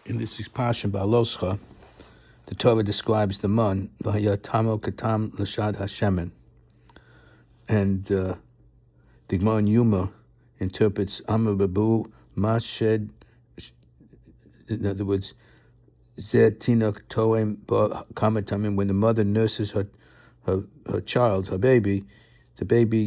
In this Parsha Ba'aloscha, the Torah describes the man, V'hayatamo katam l'shad hashemen. And the Gemara in Yuma interprets Amar Babu Mashed, in other words, Zed Tinok Toem Kamatamim, when the mother nurses her child, her baby, the baby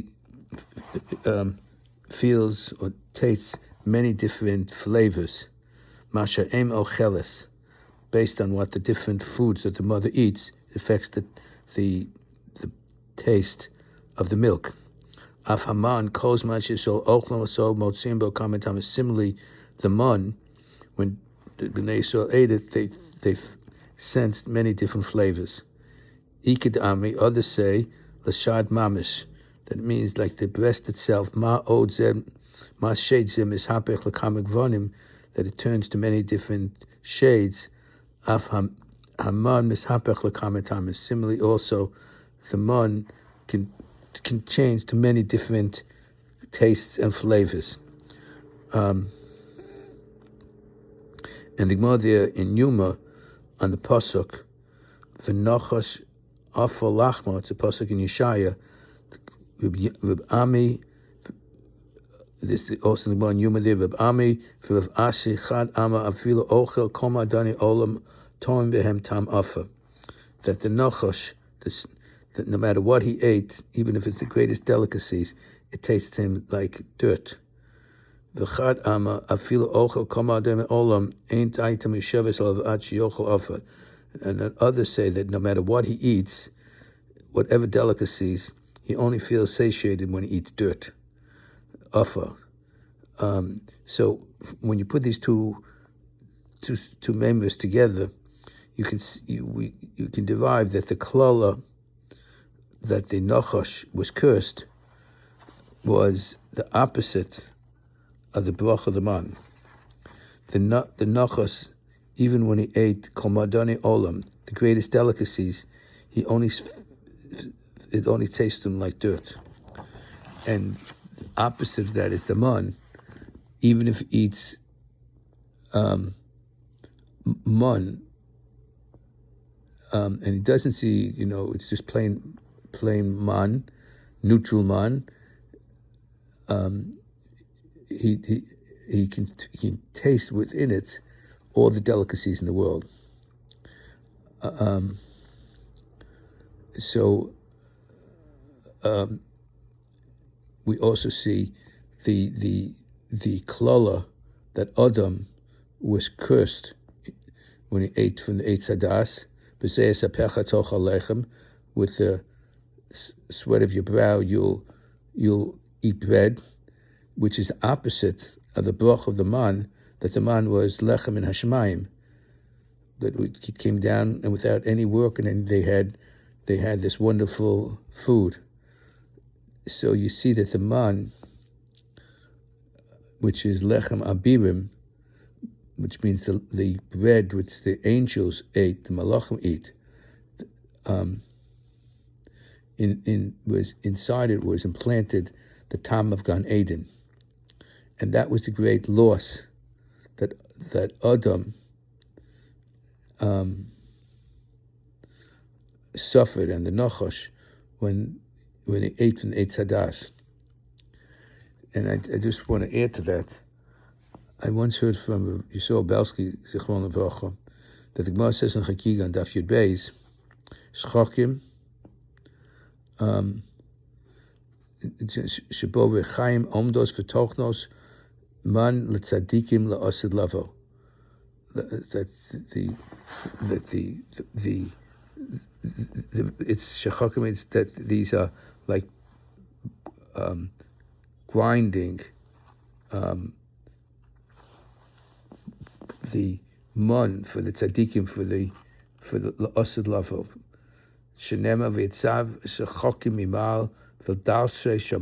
feels or tastes many different flavors. Masha Em Ocheles, based on what the different foods that the mother eats, affects the taste of the milk. Af Haman Kos Mashishol Ochlam So Motsimbo Kamatam. Similarly, the man, when the Bnei Yisrael ate it, they sensed many different flavors. Ikid Ami, others say Lashad Mamish, that means like the breast itself, Ma Odzem, Ma Sheidzem is Hapech Lakamik Vonim, that it turns to many different shades. Af Haman Mishapech Lakamatam. Similarly, also the man can change to many different tastes and flavors. And the Gemara there in Yuma on the pasuk, V'nochash afal lachma, it's a pasuk in Yeshaya. Reb Ami, this is also the Gemara in Yuma there. Reb Ami, Reb Ashi Chad Ama Afilu Ochel Koma Dani Olam Toim Behem Tam Afa. That the Nochash, that no matter what he ate, even if it's the greatest delicacies, it tastes to him like dirt. V'chad ama afilu ochel kama adem olam ain't item yisheves alav ad sheyochel afa. And others say that no matter what he eats, whatever delicacies, he only feels satiated when he eats dirt. Afa. So when you put these two members together, you can derive that the klala, that the Nachash was cursed, was the opposite of the brach of the man. The Nachash, even when he ate Kol Madani Olam, the greatest delicacies, it only tastes him like dirt. And the opposite of that is the man. Even if he eats man, and he doesn't see, it's just plain man, neutral man. He can taste within it all the delicacies in the world. So we also see the klala that Adam was cursed when he ate from the Eitz Hadas, with the sweat of your brow you'll eat bread, which is the opposite of the brach of the man, that the man was lechem in Hashemayim, that it came down and without any work, and then they had this wonderful food. So you see that the man, which is lechem abirim, which means the bread which the angels ate, the malachim eat, was inside it was implanted the Tam of Gan Eden, and that was the great loss that Adam suffered, and the Nachash when he ate from the Eitz Hadas. And I just want to add to that. I once heard from Yisrael Belsky, Zichron Levracha, that the Gemara says in Chakiga and Daf Yud Beis, Shchokim, Shebo v'chaim omdos v'tochnos man l'tzadikim la'asid lavo. That it's shechokim. It's that these are like grinding the man for the tzadikim for the la'asid lavo. Shenema v'itzav shechokim imal. So if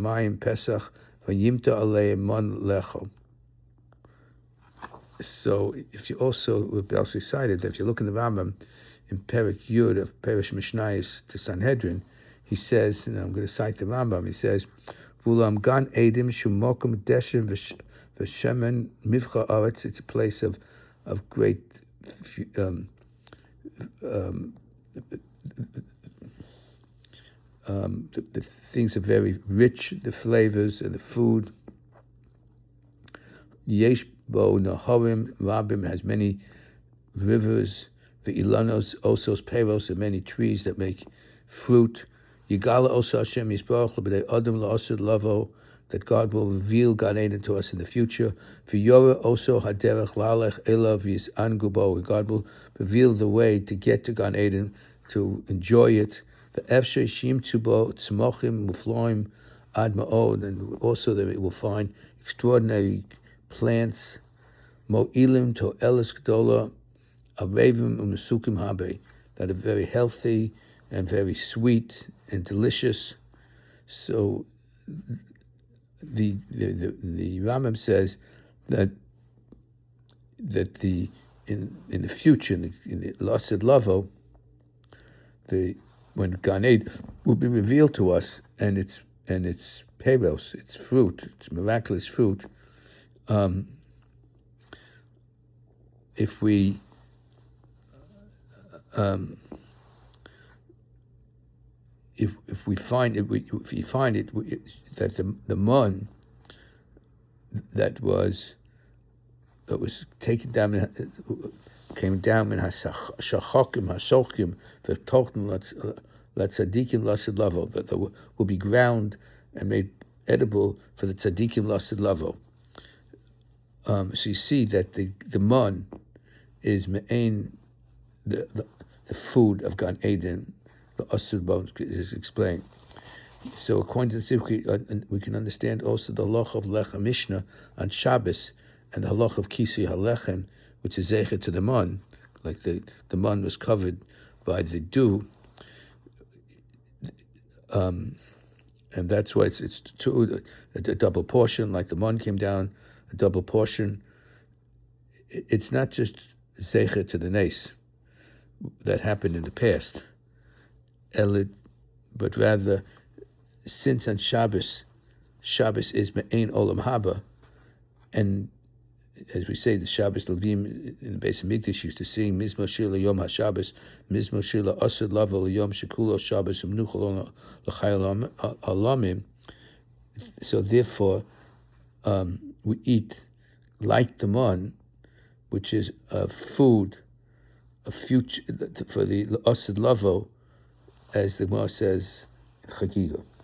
you also, we also cited that if you look in the Rambam, in Perek Yud of Perish Mishnayos to Sanhedrin, he says, and I'm going to cite the Rambam, he says, Vulam gan edim shumokum deshem v'shemen mivcha aretz, it's a place of great the things are very rich, the flavors and the food. Yesh bo naharim rabim has many rivers. The ilanos osos peros are many trees that make fruit. Yigala osa Hashem yisbarach l'b'nei adam la'asud lavo, that God will reveal Gan Eden to us in the future. V'yora oso haderech lalech elav yis'angu bo, God will reveal the way to get to Gan Eden, to enjoy it. V'efshei shimtzu bo tzmochim mufloim ad ma'od, and also that we will find extraordinary plants, mo'ilim to elis gdola, avevim umesukim habe, that are very healthy and very sweet and delicious. So the Rambam says that the in the future, in the Lassid Lavo, when Gan Eden will be revealed to us, and its peros, its fruit, its miraculous fruit. If we if we find it, if you find it, that the man that was taken down, came down in hashachokim hashochim v'tochten latzadikim lasid lavo, that will be ground and made edible for the tzadikim lasid lavo. So you see that the man is me'ain, the food of Gan Eden. The asud bones is explained. So according to the Sifri, we can understand also the halach of Lechem Mishnah on Shabbos, and the halach of Kisui HaLechem, which is zecher to the man, like the man was covered by the dew, and that's why it's a double portion, like the man came down, a double portion. It's not just zecher to the nes that happened in the past, but rather, since on Shabbos is me'ein olam haba, and as we say, the Shabbos Levim in the Beis Hamikdash used to sing Mizmor Shila Yom HaShabbos, Mizmor Shila Asad Lavo Yom Shekulo Shabbos Umnuchol L'Chayil Alamim. So therefore, we eat like the man, which is a food, a future for the Asad Lavo, as the Gemara says, Chagiga.